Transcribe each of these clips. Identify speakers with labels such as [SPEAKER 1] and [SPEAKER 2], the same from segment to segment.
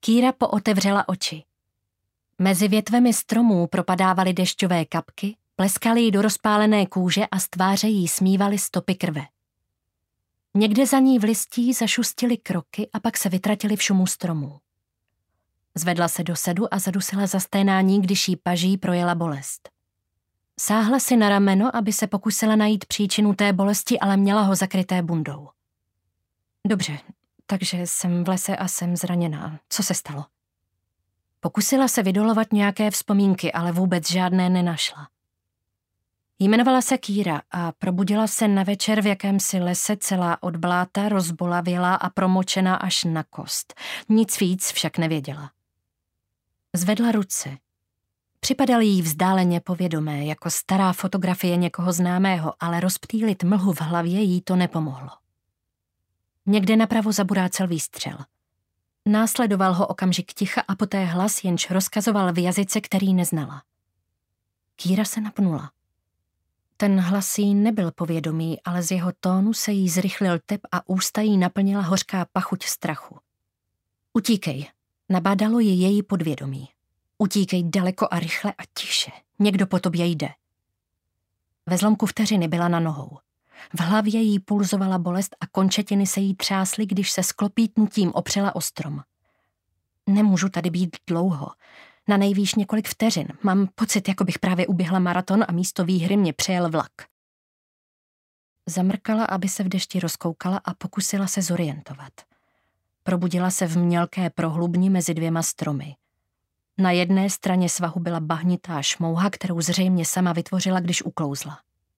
[SPEAKER 1] Kýra pootevřela oči. Mezi větvemi stromů propadávaly dešťové kapky, pleskaly jí do rozpálené kůže a z tváře jí smívaly stopy krve. Někde za ní v listí zašustily kroky a pak se vytratily v šumu stromů. Zvedla se do sedu a zadusila za sténání, když jí paží projela bolest. Sáhla si na rameno, aby se pokusila najít příčinu té bolesti, ale měla ho zakryté bundou. Dobře, takže jsem v lese a jsem zraněná. Co se stalo? Pokusila se vydolovat nějaké vzpomínky, ale vůbec žádné nenašla. Jmenovala se Kýra a probudila se na večer v jakémsi lese celá od bláta, rozbolavělá a promočená až na kost. Nic víc však nevěděla. Zvedla ruce. Připadal jí vzdáleně povědomé, jako stará fotografie někoho známého, ale rozptýlit mlhu v hlavě jí to nepomohlo. Někde napravo zaburácel výstřel. Následoval ho okamžik ticha a poté hlas, jenž rozkazoval v jazyce, který neznala. Kýra se napnula. Ten hlas jí nebyl povědomý, ale z jeho tónu se jí zrychlil tep a ústa jí naplnila hořká pachuť strachu. Utíkej, nabádalo ji její podvědomí. Utíkej daleko a rychle a tiše, někdo po tobě jde. Ve zlomku vteřiny byla na nohou. V hlavě jí pulzovala bolest a končetiny se jí třásly, když se s klopítnutím opřela o strom. Nemůžu tady být dlouho. Na nejvýš několik vteřin. Mám pocit, jako bych právě uběhla maraton a místo výhry mě přejel vlak. Zamrkala, aby se v dešti rozkoukala a pokusila se zorientovat. Probudila se v mělké prohlubni mezi dvěma stromy. Na jedné straně svahu byla bahnitá šmouha, kterou zřejmě sama vytvořila, když uklouzla.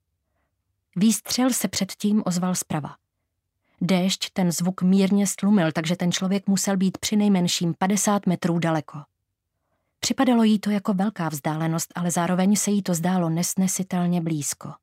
[SPEAKER 1] Výstřel se předtím ozval zprava. Déšť ten zvuk mírně stlumil, takže ten člověk musel být přinejmenším 50 metrů daleko. Připadalo jí to jako velká vzdálenost, ale zároveň se jí to zdálo nesnesitelně blízko.